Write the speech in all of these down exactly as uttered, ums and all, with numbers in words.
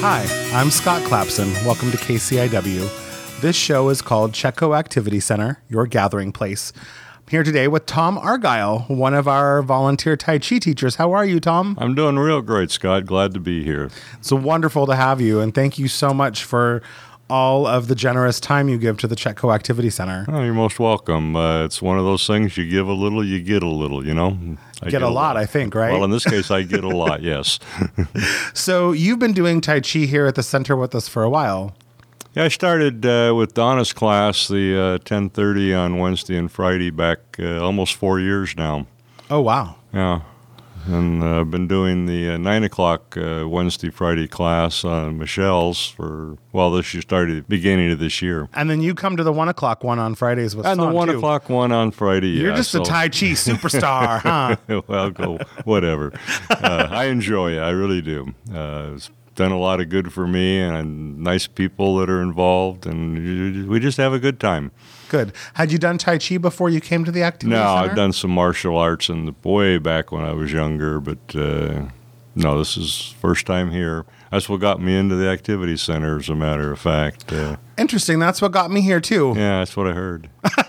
Hi, I'm Scott Clapson. Welcome to K C I W. This show is called Checo Activity Center, your gathering place. I'm here today with Tom Argyle, one of our volunteer Tai Chi teachers. How are you, Tom? I'm doing real great, Scott. Glad to be here. It's wonderful to have you, and thank you so much for all of the generous time you give to the Checo Activity Center. Oh, you're most welcome. Uh, it's one of those things, you give a little, you get a little, you know? I get, get a lot, lot, I think, right? Well, in this case, I get a lot, yes. So you've been doing Tai Chi here at the center with us for a while. Yeah, I started uh, with Donna's class, the uh, ten thirty on Wednesday and Friday, back uh, almost four years now. Oh, wow. Yeah. And uh, I've been doing the uh, nine o'clock uh, Wednesday, Friday class on Michelle's for, well, this you started at the beginning of this year. And then you come to the one o'clock one on Fridays with And Son, the one too. o'clock one on Friday, You're yeah. just so. a Tai Chi superstar, huh? Well, go, whatever. Uh, I enjoy it. I really do. Uh, it's done a lot of good for me, and nice people that are involved, and we just have a good time. Good. Had you done Tai Chi before you came to the activity no, center? I've done some martial arts in the way back when I was younger, but uh, no, this is first time here. That's what got me into the activity center, as a matter of fact. Uh, Interesting. That's what got me here, too. yeah, that's what I heard.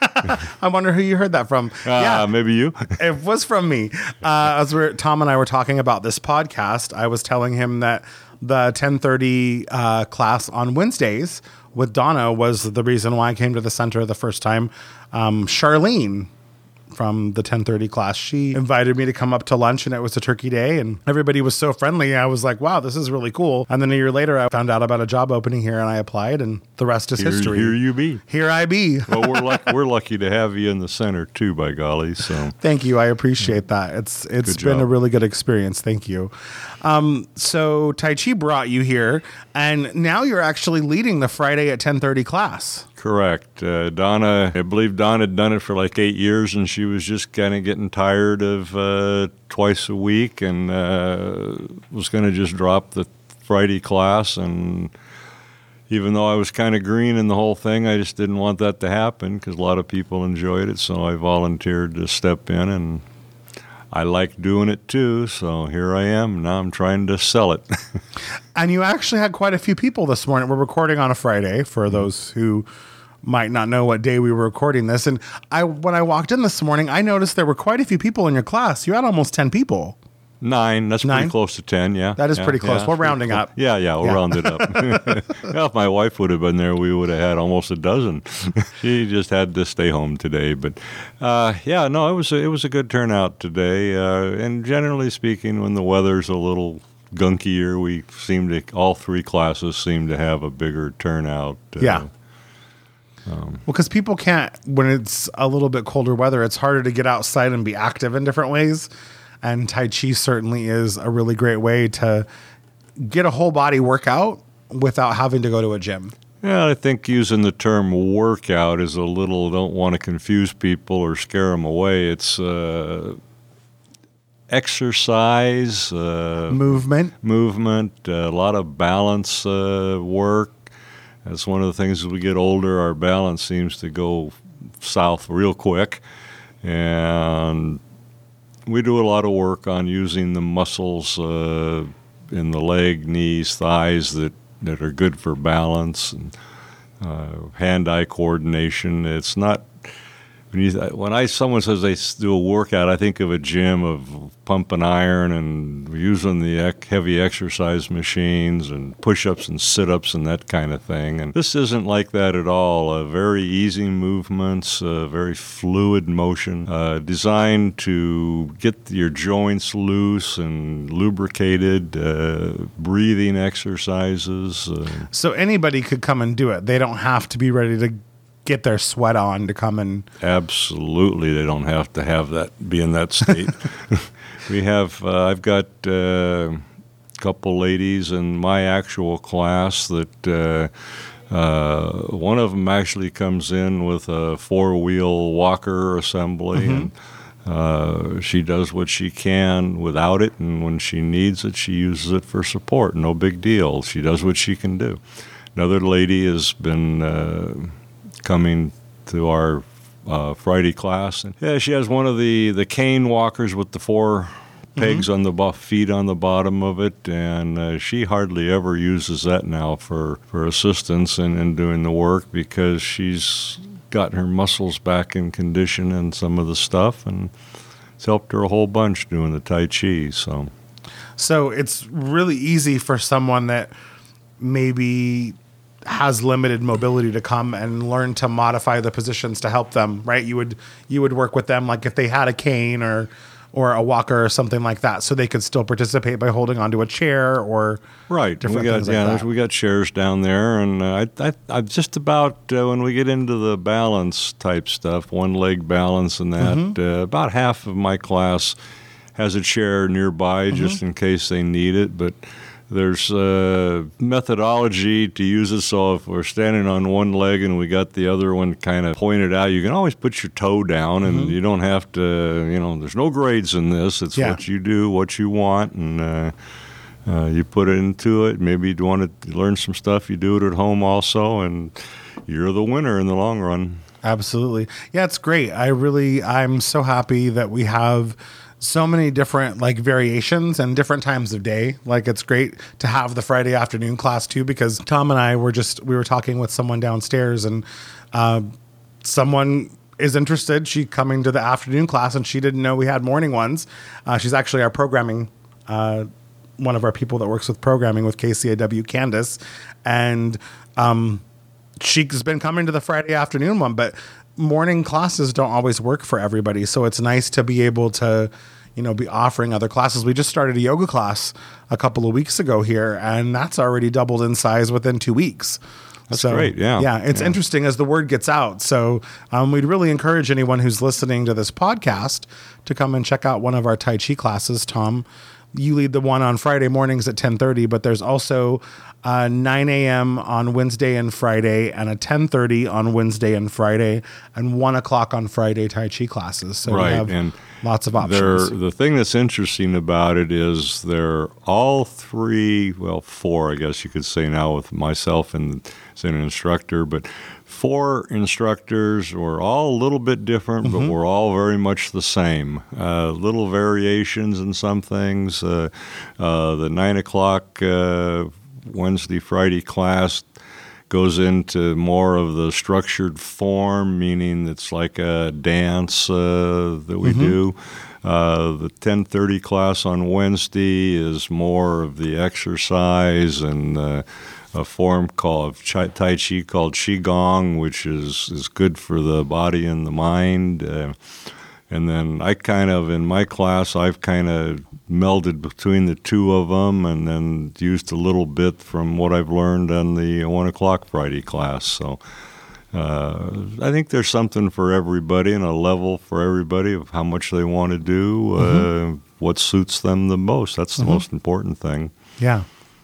I wonder who you heard that from. Uh, yeah, maybe you? It was from me. Uh, as we're, Tom and I were talking about this podcast, I was telling him that the ten thirty uh, class on Wednesdays with Donna was the reason why I came to the center the first time. Um, Charlene from the ten thirty class, she invited me to come up to lunch, and it was a turkey day, and everybody was so friendly. I was like, wow, this is really cool. And then a year later, I found out about a job opening here, and I applied, and the rest is Here, history. here you be. Here I be. Well, we're lucky, we're lucky to have you in the center, too, by golly. So Thank you. I appreciate that. It's It's Good been job. a really good experience. Thank you. Um, so Tai Chi brought you here, and now you're actually leading the Friday at ten thirty class. Correct. Uh, Donna, I believe Donna had done it for like eight years, and she was just kind of getting tired of uh, twice a week, and uh, was going to just drop the Friday class. And even though I was kind of green in the whole thing, I just didn't want that to happen because a lot of people enjoyed it. So I volunteered to step in, and I like doing it too. So here I am. Now I'm trying to sell it. And you actually had quite a few people this morning. We're recording on a Friday for those who might not know what day we were recording this. And I, when I walked in this morning, I noticed there were quite a few people in your class. You had almost ten people. Nine. That's Nine? pretty close to ten, yeah. That is yeah, pretty close. yeah, We're it's pretty rounding close. up. Yeah, yeah, we'll Yeah. round it up. Well, if my wife would have been there, we would have had almost a dozen. She just had to stay home today. But, uh, yeah, no, it was a, it was a good turnout today. Uh, and generally speaking, when the weather's a little gunkier, we seem to, all three classes seem to have a bigger turnout. Uh, Yeah. Well, because people can't, when it's a little bit colder weather, it's harder to get outside and be active in different ways. And Tai Chi certainly is a really great way to get a whole body workout without having to go to a gym. Yeah, I think using the term workout is a little, don't want to confuse people or scare them away. It's uh, exercise, uh, Movement. movement, uh, a lot of balance uh, work. That's one of the things as we get older, our balance seems to go south real quick. And we do a lot of work on using the muscles uh, in the leg, knees, thighs that, that are good for balance and uh, hand-eye coordination. It's not when you when I someone says they s- do a workout, I think of a gym of pumping iron and using the ec- heavy exercise machines and push-ups and sit-ups and that kind of thing. And this isn't like that at all. Uh, very easy movements, uh, very fluid motion, uh, designed to get your joints loose and lubricated. Uh, breathing exercises. Uh, So anybody could come and do it. They don't have to be ready to get their sweat on to come and... Absolutely, they don't have to have that, be in that state. We have, uh, I've got uh, a couple ladies in my actual class that uh, uh, one of them actually comes in with a four-wheel walker assembly, and uh, she does what she can without it, and when she needs it, she uses it for support. No big deal. She does what she can do. Another lady has been... Uh, coming to our uh, Friday class. And yeah, she has one of the, the cane walkers with the four pegs on the bo- feet on the bottom of it, and uh, she hardly ever uses that now for, for assistance in, in doing the work because she's gotten her muscles back in condition and some of the stuff, and it's helped her a whole bunch doing the Tai Chi. So, so it's really easy for someone that maybe has limited mobility to come and learn to modify the positions to help them, right? You would you would work with them like if they had a cane or or a walker or something like that, so they could still participate by holding onto a chair or right. different we got, things like yeah, that. We got chairs down there, and uh, I, I, I'm just about uh, when we get into the balance type stuff, one leg balance and that. Mm-hmm. Uh, about half of my class has a chair nearby Mm-hmm. just in case they need it, but there's uh, methodology to use it, so if we're standing on one leg and we got the other one kind of pointed out, you can always put your toe down, and Mm-hmm. you don't have to, you know, there's no grades in this. It's Yeah. what you do, what you want, and uh, uh, you put it into it. Maybe you want to learn some stuff, you do it at home also, and you're the winner in the long run. Absolutely. Yeah, it's great. I really, I'm so happy that we have so many different like variations and different times of day. Like it's great to have the Friday afternoon class too, because Tom and I were just, we were talking with someone downstairs, and uh, someone is interested. She coming to the afternoon class and she didn't know we had morning ones. Uh, she's actually our programming, uh, one of our people that works with programming with K C A W, Candace. And um, she's been coming to the Friday afternoon one, but morning classes don't always work for everybody. So it's nice to be able to, you know, be offering other classes. We just started a yoga class a couple of weeks ago here, and that's already doubled in size within two weeks. That's so, great, yeah. Yeah, it's Yeah. interesting as the word gets out. So um, we'd really encourage anyone who's listening to this podcast to come and check out one of our Tai Chi classes. Tom, you lead the one on Friday mornings at ten thirty, but there's also uh, nine a.m. on Wednesday and Friday, and a ten thirty on Wednesday and Friday, and one o'clock on Friday Tai Chi classes. So Right, we have and lots of They're, options. the thing that's interesting about it is they're all three, well, four, I guess you could say now with myself and as an instructor, but four instructors. We're all a little bit different, Mm-hmm. but we're all very much the same. Uh, little variations in some things. Uh, uh, the nine o'clock uh, Wednesday, Friday class goes into more of the structured form, meaning it's like a dance uh, that we Mm-hmm. do. Uh, the ten thirty class on Wednesday is more of the exercise and uh, a form called Tai Chi called Qigong, which is, is good for the body and the mind. Uh, and then I kind of, in my class, I've kind of melded between the two of them and then used a little bit from what I've learned on the one o'clock Friday class. So uh, I think there's something for everybody and a level for everybody of how much they want to do, uh, Mm-hmm. what suits them the most. That's the Mm-hmm. most important thing. Yeah.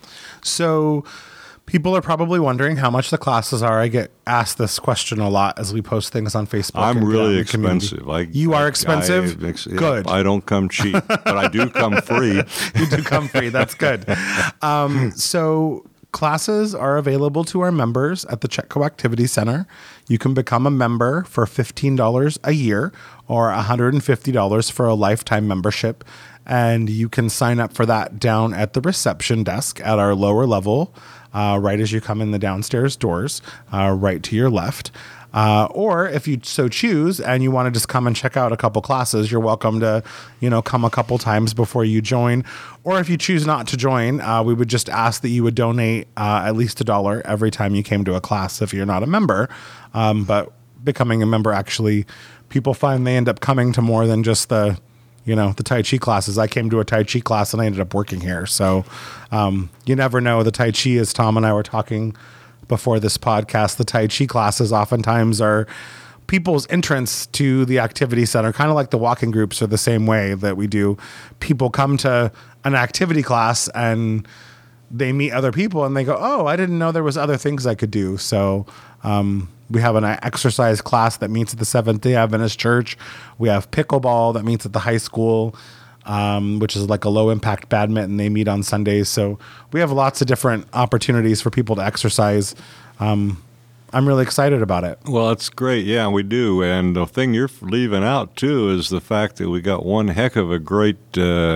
So people are probably wondering how much the classes are. I get asked this question a lot as we post things on Facebook. I'm and get out in really the community. expensive. I, You are I- expensive? I, ex- yeah, Good. I don't come cheap, but I do come free. You do come free. That's good. Um, so classes are available to our members at the Chetco Activity Center. You can become a member for fifteen dollars a year or one hundred fifty dollars for a lifetime membership. And you can sign up for that down at the reception desk at our lower level, uh, right as you come in the downstairs doors, uh, right to your left. Uh, or if you so choose and you want to just come and check out a couple classes, you're welcome to, you know, come a couple times before you join. Or if you choose not to join, uh, we would just ask that you would donate uh, at least a dollar every time you came to a class if you're not a member. Um, but becoming a member, actually, people find they end up coming to more than just the, you know, the Tai Chi classes. I came to a Tai Chi class and I ended up working here. So um, you never know. The Tai Chi, as Tom and I were talking before this podcast, the Tai Chi classes oftentimes are people's entrance to the activity center, kind of like the walking groups are the same way that we do. People come to an activity class and they meet other people and they go, oh, I didn't know there was other things I could do. So um, we have an exercise class that meets at the Seventh-day Adventist Church. We have pickleball that meets at the high school, um, which is like a low-impact badminton. They meet on Sundays. So we have lots of different opportunities for people to exercise. Um, I'm really excited about it. Well, that's great. Yeah, we do. And the thing you're leaving out, too, is the fact that we got one heck of a great uh,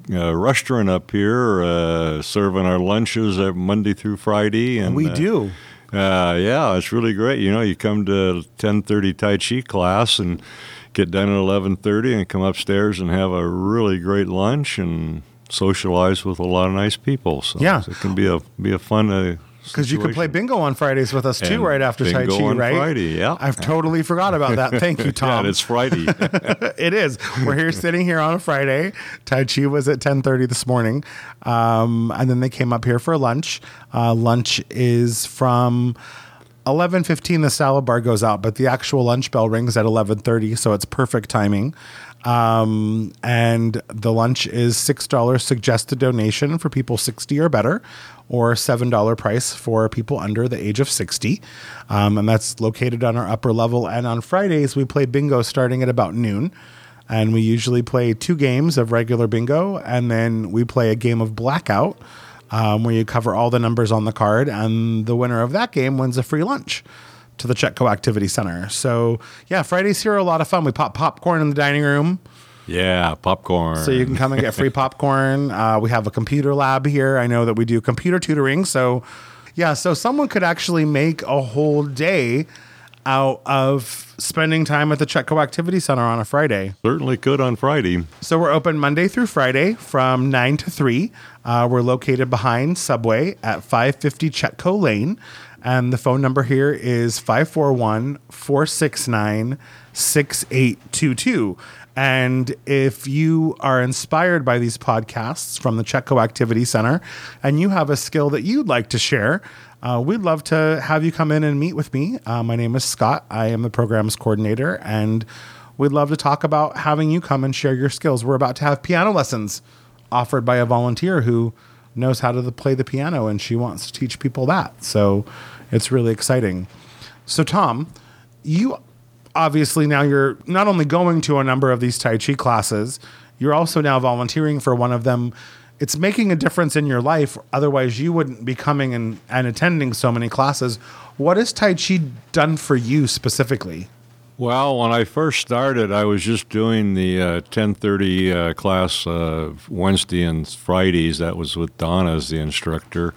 a restaurant up here uh, serving our lunches uh, Monday through Friday. And we uh, do. Uh, yeah, it's really great. You know, you come to ten thirty Tai Chi class and get done at eleven thirty and come upstairs and have a really great lunch and socialize with a lot of nice people. So yeah. it can be a be a fun uh, because you can play bingo on Fridays with us too, and right after Tai Chi, on right? Friday, yeah. I've totally forgot about that. Thank you, Tom. Yeah, it's Friday. It is. We're here sitting here on a Friday. Tai Chi was at ten thirty this morning, um, and then they came up here for lunch. Uh, lunch is from eleven fifteen. The salad bar goes out, but the actual lunch bell rings at eleven thirty, so it's perfect timing. Um, and the lunch is six dollars suggested donation for people sixty or better, or seven dollars price for people under the age of sixty. Um, and that's located on our upper level. And on Fridays, we play bingo starting at about noon. And we usually play two games of regular bingo, and then we play a game of blackout, um, where you cover all the numbers on the card, and the winner of that game wins a free lunch to the Chetco Activity Center. So yeah, Fridays here are a lot of fun. We pop popcorn in the dining room. Yeah, popcorn. So you can come and get free popcorn. Uh, we have a computer lab here. I know that we do computer tutoring. So yeah, so someone could actually make a whole day out of spending time at the Chetco Activity Center on a Friday. Certainly could on Friday. So we're open Monday through Friday from nine to three. Uh, we're located behind Subway at five fifty Chetco Lane. And the phone number here is five four one, four six nine, six eight two two. And if you are inspired by these podcasts from the Chetco Activity Center and you have a skill that you'd like to share, uh, we'd love to have you come in and meet with me. Uh, my name is Scott. I am the programs coordinator, and we'd love to talk about having you come and share your skills. We're about to have piano lessons offered by a volunteer who knows how to play the piano, and she wants to teach people that. So it's really exciting. So Tom, you obviously now you're not only going to a number of these Tai Chi classes, you're also now volunteering for one of them. It's making a difference in your life. Otherwise you wouldn't be coming and, and attending so many classes. What has Tai Chi done for you specifically? Well, when I first started, I was just doing the uh, ten thirty uh, class uh, Wednesday and Fridays. That was with Donna as the instructor.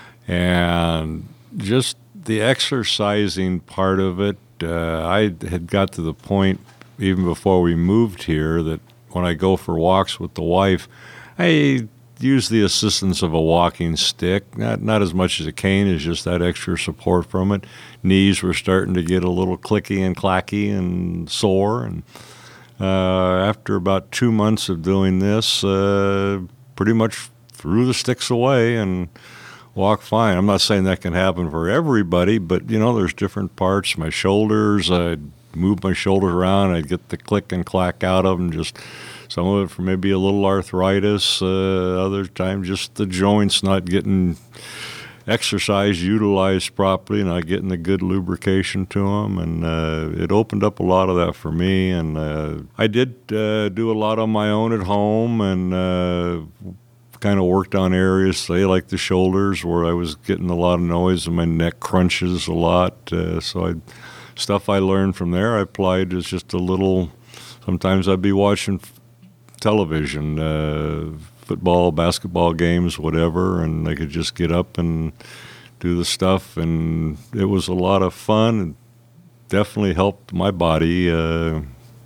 And just the exercising part of it, uh, I had got to the point, even before we moved here, that when I go for walks with the wife, I use the assistance of a walking stick, not not as much as a cane, as just that extra support from it. Knees were starting to get a little clicky and clacky and sore. And uh, after about two months of doing this, uh, pretty much threw the sticks away and walk fine. I'm not saying that can happen for everybody, but, you know, there's different parts. My shoulders, I'd move my shoulders around, I'd get the click and clack out of them, just some of it for maybe a little arthritis, uh, other times just the joints not getting exercise utilized properly, not getting the good lubrication to them, and uh, it opened up a lot of that for me. And uh, I did uh, do a lot on my own at home, and uh, kind of worked on areas, say like the shoulders, where I was getting a lot of noise and my neck crunches a lot. Uh, so I, stuff I learned from there, I applied as just a little. Sometimes I'd be watching television, uh, football, basketball games, whatever, and I could just get up and do the stuff, and it was a lot of fun. It definitely helped my body. Uh,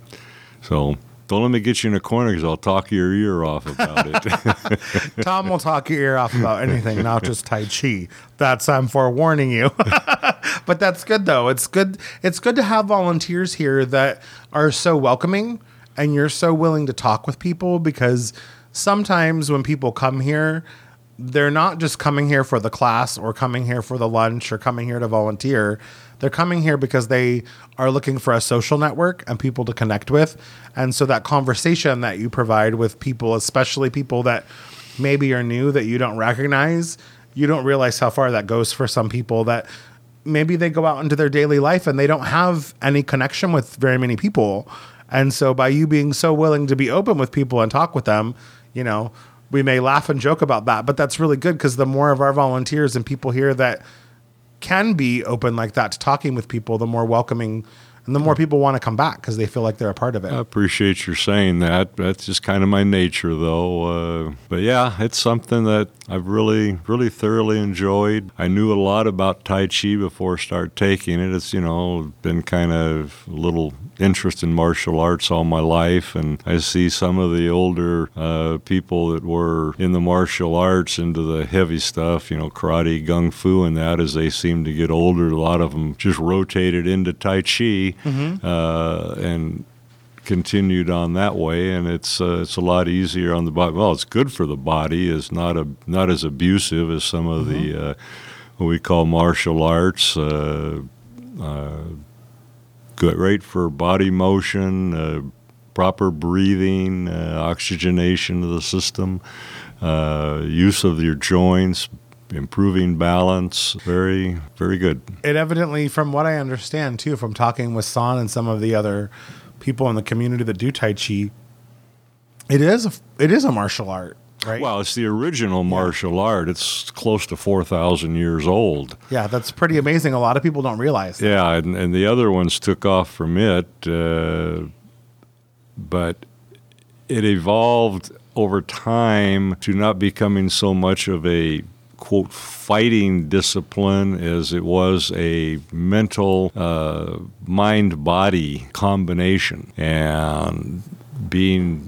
so don't let me get you in a corner, because I'll talk your ear off about it. Tom will talk your ear off about anything, not just Tai Chi. That's I'm forewarning you. But that's good, though. It's good. It's good to have volunteers here that are so welcoming, and you're so willing to talk with people, because sometimes when people come here, they're not just coming here for the class or coming here for the lunch or coming here to volunteer. They're coming here because they are looking for a social network and people to connect with. And so that conversation that you provide with people, especially people that maybe are new, that you don't recognize, you don't realize how far that goes for some people, that maybe they go out into their daily life and they don't have any connection with very many people. And so by you being so willing to be open with people and talk with them, you know, we may laugh and joke about that, but that's really good, because the more of our volunteers and people here that can be open like that to talking with people, the more welcoming and the more people want to come back because they feel like they're a part of it. I appreciate your saying that. That's just kind of my nature, though. Uh, but yeah, it's something that I've really, really thoroughly enjoyed. I knew a lot about Tai Chi before I started taking it. It's, you know, been kind of a little interest in martial arts all my life, and I see some of the older uh, people that were in the martial arts into the heavy stuff, you know, karate, gung fu, and that as they seem to get older, a lot of them just rotated into Tai Chi mm-hmm. uh, and continued on that way, and it's uh, it's a lot easier on the body. Well, it's good for the body. It's not a not as abusive as some of mm-hmm. the uh, what we call martial arts. Uh, uh, Great for body motion, uh, proper breathing, uh, oxygenation of the system, uh, use of your joints, improving balance. Very, very good. It evidently, from what I understand, too, from talking with San and some of the other people in the community that do Tai Chi, it is a, it is a martial art. Right. Well, it's the original martial yeah. art. It's close to four thousand years old. Yeah, that's pretty amazing. A lot of people don't realize that. Yeah, and, and the other ones took off from it, uh, but it evolved over time to not becoming so much of a, quote, fighting discipline as it was a mental uh, mind-body combination. And being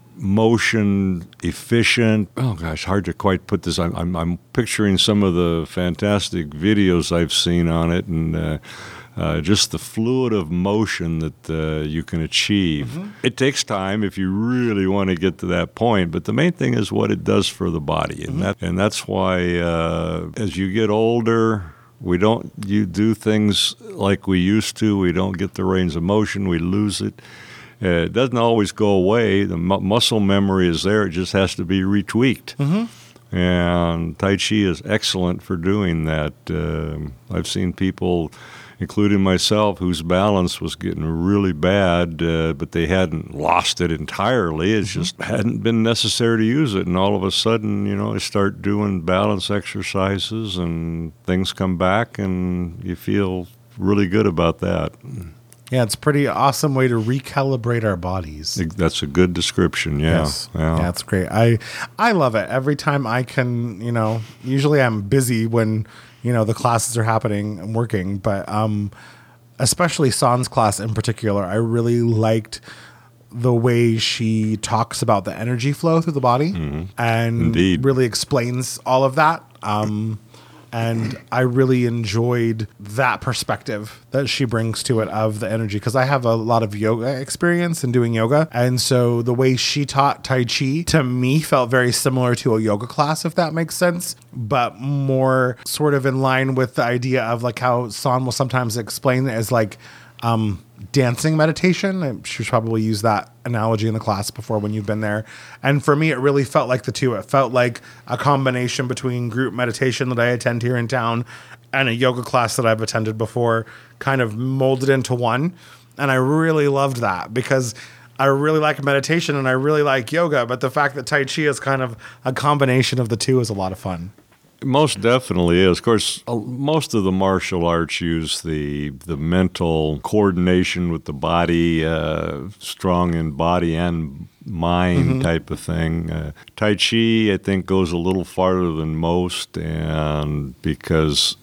motion efficient. Oh gosh, hard to quite put this. I'm, I'm, I'm picturing some of the fantastic videos I've seen on it, and uh, uh, just the fluid of motion that uh, you can achieve. Mm-hmm. It takes time if you really want to get to that point, but the main thing is what it does for the body, and mm-hmm. that and that's why uh, as you get older, we don't you do things like we used to. We don't get the range of motion. We lose it. Uh, it doesn't always go away. The mu- muscle memory is there. It just has to be retweaked. Mm-hmm. And Tai Chi is excellent for doing that. Uh, I've seen people, including myself, whose balance was getting really bad, uh, but they hadn't lost it entirely. It mm-hmm. just hadn't been necessary to use it. And all of a sudden, you know, they start doing balance exercises and things come back and you feel really good about that. Yeah, it's a pretty awesome way to recalibrate our bodies. That's a good description, yeah. Yes. Yeah, yeah it's great. I I love it. Every time I can, you know, usually I'm busy when, you know, the classes are happening and working, but um, especially San's class in particular, I really liked the way she talks about the energy flow through the body mm-hmm. and Indeed. really explains all of that. Um And I really enjoyed that perspective that she brings to it of the energy, because I have a lot of yoga experience in doing yoga. And so the way she taught Tai Chi to me felt very similar to a yoga class, if that makes sense, but more sort of in line with the idea of like how San will sometimes explain it as like um, dancing meditation. She's probably used that analogy in the class before when you've been there. And for me, it really felt like the two. It felt like a combination between group meditation that I attend here in town and a yoga class that I've attended before, kind of molded into one. And I really loved that because I really like meditation and I really like yoga, but the fact that Tai Chi is kind of a combination of the two is a lot of fun. Most definitely is. Of course, most of the martial arts use the the mental coordination with the body, uh, strong in body and mind mm-hmm. type of thing. Uh, Tai Chi, I think, goes a little farther than most, and because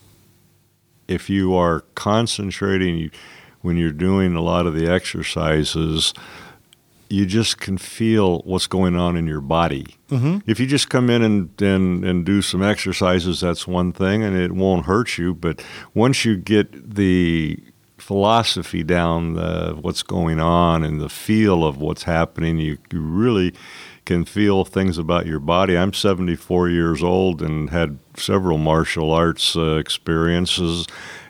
if you are concentrating when you're doing a lot of the exercises, you just can feel what's going on in your body. Mm-hmm. If you just come in and, and, and do some exercises, that's one thing, and it won't hurt you. But once you get the philosophy down, uh, what's going on, and the feel of what's happening, you, you really can feel things about your body. I'm seventy-four years old and had several martial arts uh, experiences,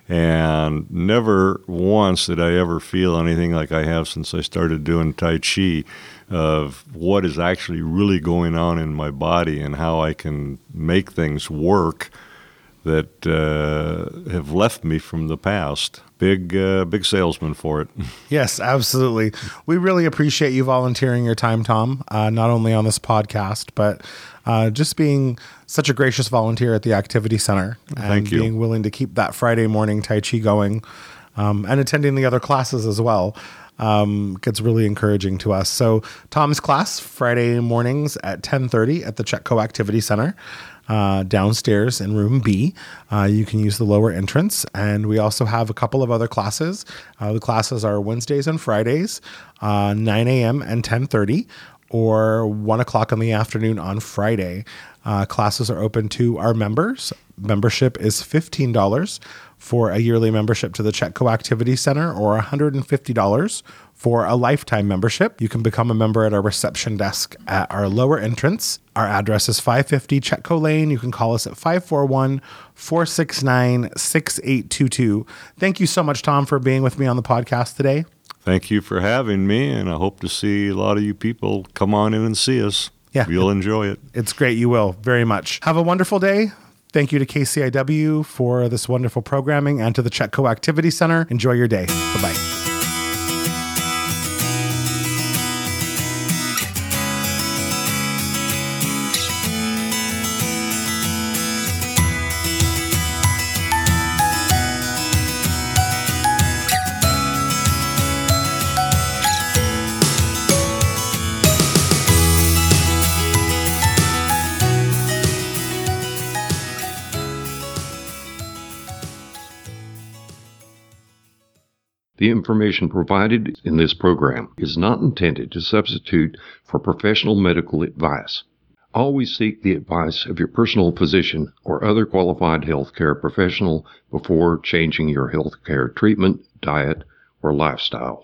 and never once did I ever feel anything like I have since I started doing Tai Chi, of what is actually really going on in my body and how I can make things work that uh, have left me from the past. Big, uh, big salesman for it. Yes, absolutely. We really appreciate you volunteering your time, Tom, uh, not only on this podcast, but uh, just being such a gracious volunteer at the Activity Center. Thank and you. Being willing to keep that Friday morning Tai Chi going. um, and attending the other classes as well. Um, gets really encouraging to us. So Tom's class, Friday mornings at ten thirty at the Chetco Activity Center, uh, downstairs in room B. Uh, you can use the lower entrance. And we also have a couple of other classes. Uh, the classes are Wednesdays and Fridays, uh, nine a.m. and ten thirty, or one o'clock in the afternoon on Friday. Uh, classes are open to our members. Membership is fifteen dollars for a yearly membership to the Chetco Activity Center, or one hundred fifty dollars for a lifetime membership. You can become a member at our reception desk at our lower entrance. Our address is five fifty Chetco Lane. You can call us at five four one, four six nine, six eight two two. Thank you so much, Tom, for being with me on the podcast today. Thank you for having me, and I hope to see a lot of you people come on in and see us. Yeah. You'll enjoy it. It's great. You will, very much. Have a wonderful day. Thank you to K C I W for this wonderful programming, and to the Chetco Activity Center. Enjoy your day. Bye-bye. The information provided in this program is not intended to substitute for professional medical advice. Always seek the advice of your personal physician or other qualified healthcare professional before changing your healthcare treatment, diet, or lifestyle.